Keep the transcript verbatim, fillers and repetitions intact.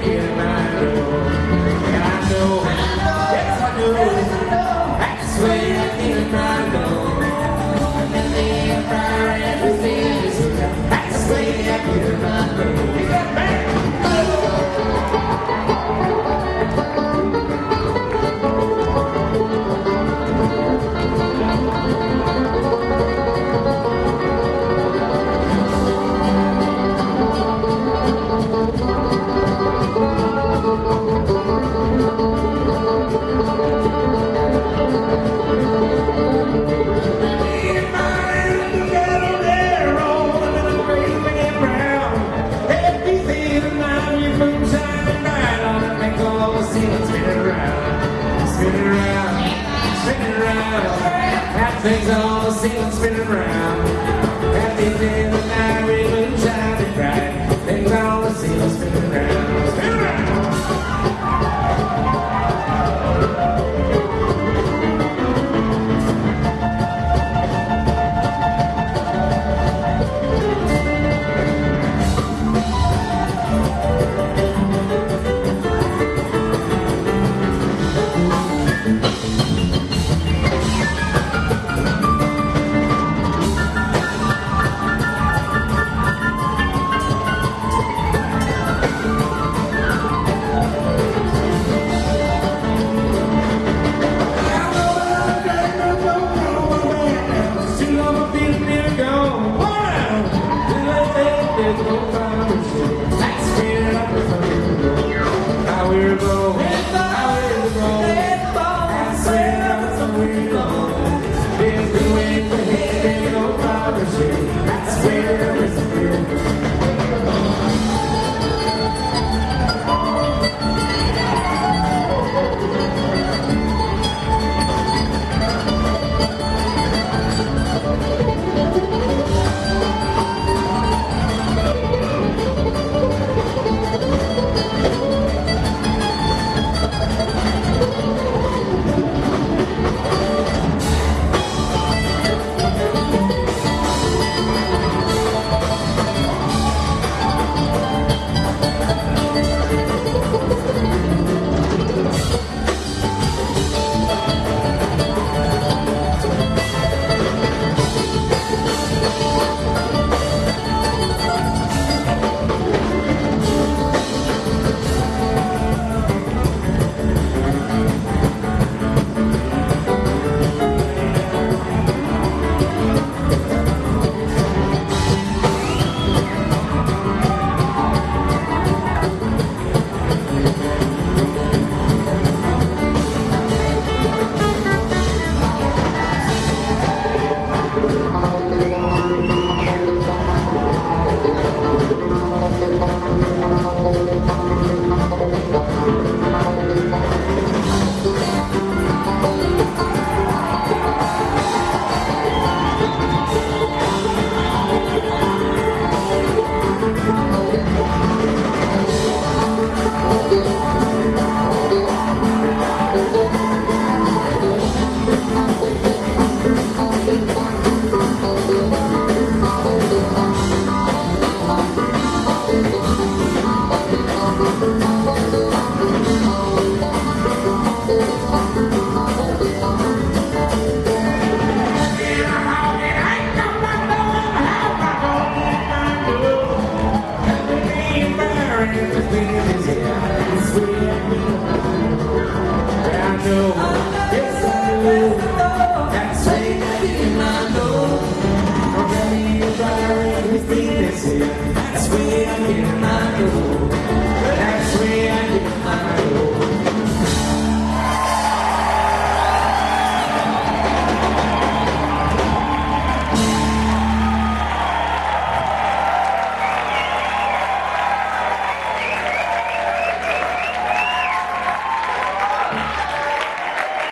in my room. And I know, yes I know, that's the way I feel my room. And the fire everything is around. That's the way I feel my room. Things all seem spinning around. Happy day, the night, rainbow shining bright. Things all seem spinning around. Spin around. Yes, I know. That's